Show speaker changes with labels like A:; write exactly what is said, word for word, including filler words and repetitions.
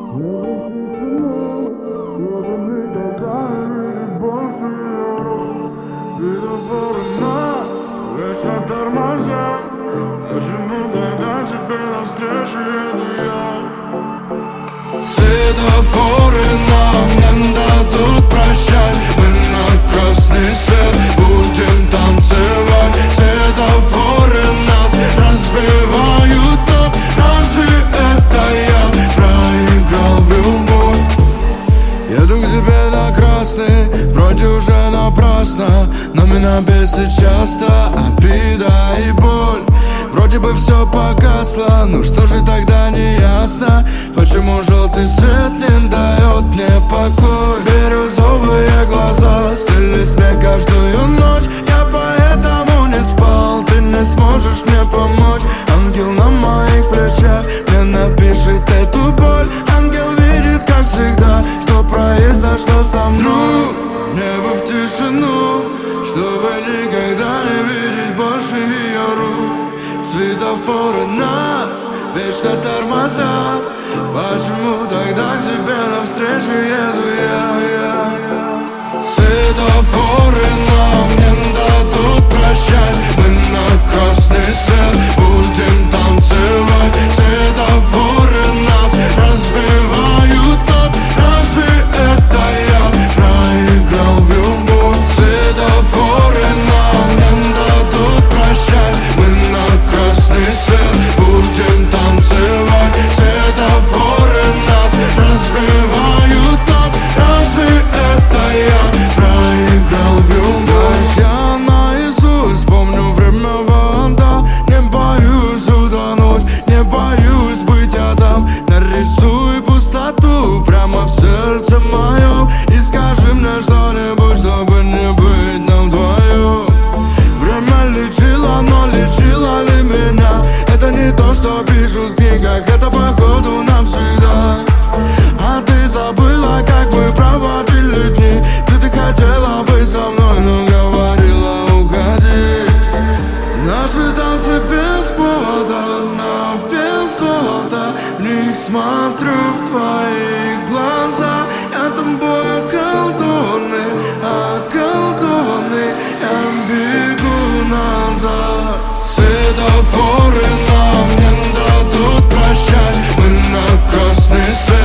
A: Светофоры нас вечно тормозят. Почему тогда тебе навстречу еду я?
B: Светофоры нам не дадут прощать. Мы на красный свет будем танцевать. Светофоры нас разбивают, но разве это я проиграл в любовь? Еду к тебе на красный, вроде уже напрасно, но меня бесит часто обида и боль. Вроде бы все погасло, ну что же тогда не ясно? Почему желтый свет не дает мне покой? Бирюзовые глаза снились мне каждую ночь. Я поэтому не спал, ты не сможешь мне помочь. Ангел на моих плечах мне напишет эту боль. Ангел видит, как всегда, что произошло со мной. Небо в тишину, чтобы никогда не видеть больше ее рук. Светофоры нас вечно тормозят. Почему тогда к тебе навстречу еду я? Светофоры нам не дадут прощать. Мы на красный свет будем танцевать. Светофоры нас разбивают, но разве это я проиграл в любовь? Светофоры нам не дадут прощать. Мы на красный свет будем танцевать. Светофоры нас разбивают, но разве это я проиграл в любовь? Знаешь, я наизусть помню время вода. Не боюсь утонуть, не боюсь быть адам. Нарисуй пустоту прямо в сердце моем и скажи мне что-нибудь, чтобы не быть нам вдвоем. Время лечило, но лечило ли меня? Это не то, что пишут в книгах, это походу навсегда. А ты забыла, как мы проводили дни. Ты так хотела быть со мной, но говорила уходи. Наши танцы без повода, на вес золота. В них смотрю в твои глаза. Я тобой околдованный, околдованный. Я бегу назад. Светофоры нам не дадут прощать. Мы на красный свет